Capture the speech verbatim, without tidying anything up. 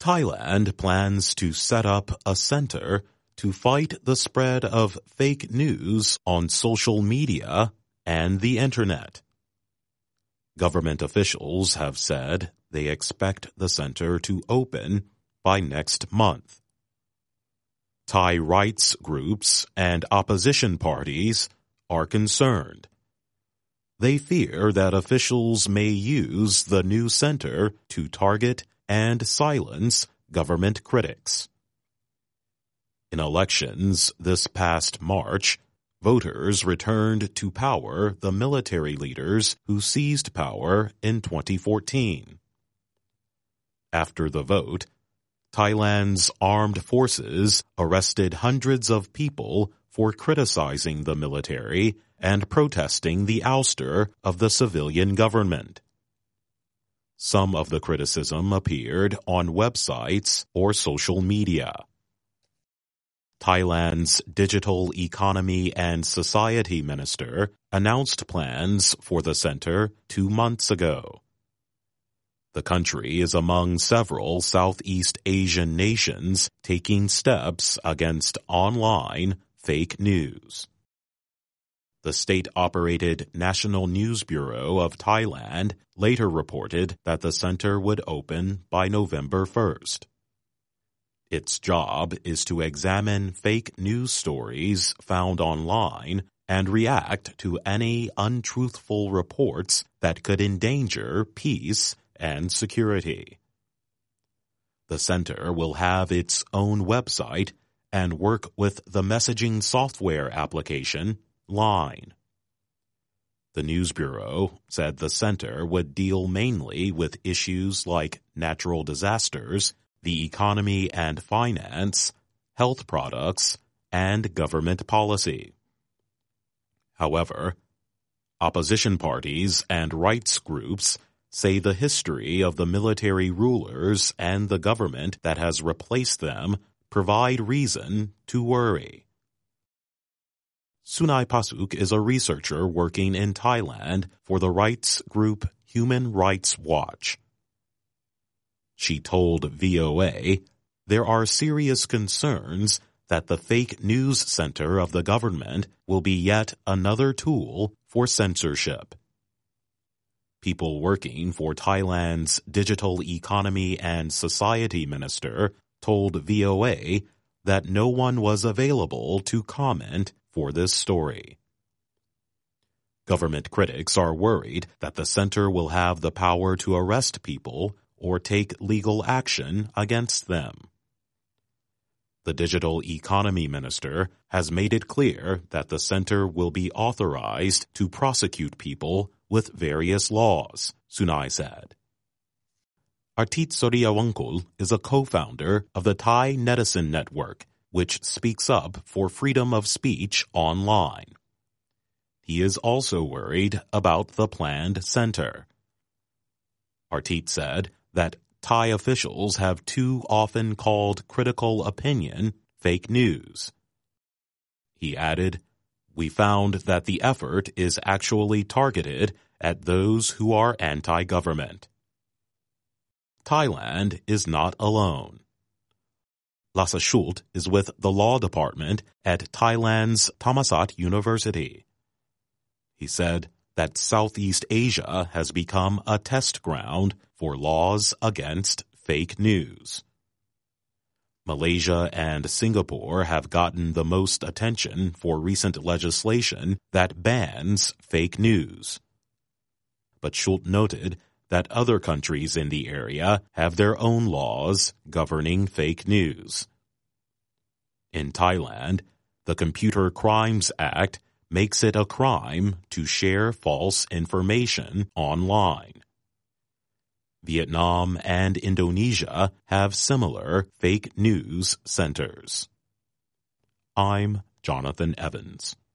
Thailand plans to set up a center to fight the spread of fake news on social media and the Internet. Government officials have said they expect the center to open by next month. Thai rights groups and opposition parties are concerned. They fear that officials may use the new center to target and silence government critics. In elections this past March, voters returned to power the military leaders who seized power in twenty fourteen. After the vote, Thailand's armed forces arrested hundreds of people for criticizing the military and protesting the ouster of the civilian government. Some of the criticism appeared on websites or social media. Thailand's Digital Economy and Society Minister announced plans for the center two months ago. The country is among several Southeast Asian nations taking steps against online fake news. The state-operated National News Bureau of Thailand later reported that the center would open by November first. Its job is to examine fake news stories found online and react to any untruthful reports that could endanger peace and security. The center will have its own website and work with the messaging software application Line. The News Bureau said the center would deal mainly with issues like natural disasters, the economy and finance, health products, and government policy. However, opposition parties and rights groups say the history of the military rulers and the government that has replaced them provide reason to worry. Sunai Pasuk is a researcher working in Thailand for the rights group Human Rights Watch. She told V O A there are serious concerns that the fake news center of the government will be yet another tool for censorship. People working for Thailand's Digital Economy and Society Minister told V O A that no one was available to comment for this story. Government critics are worried that the center will have the power to arrest people or take legal action against them. The Digital Economy Minister has made it clear that the center will be authorized to prosecute people with various laws, Sunai said. Artit Suriawangkul is a co-founder of the Thai Netizen Network, which speaks up for freedom of speech online. He is also worried about the planned center. Artit said that Thai officials have too often called critical opinion fake news. He added, "We found that the effort is actually targeted at those who are anti-government." Thailand is not alone. Lasse Schult is with the law department at Thailand's Thammasat University. He said that Southeast Asia has become a test ground for laws against fake news. Malaysia and Singapore have gotten the most attention for recent legislation that bans fake news. But Schult noted that other countries in the area have their own laws governing fake news. In Thailand, the Computer Crimes Act makes it a crime to share false information online. Vietnam and Indonesia have similar fake news centers. I'm Jonathan Evans.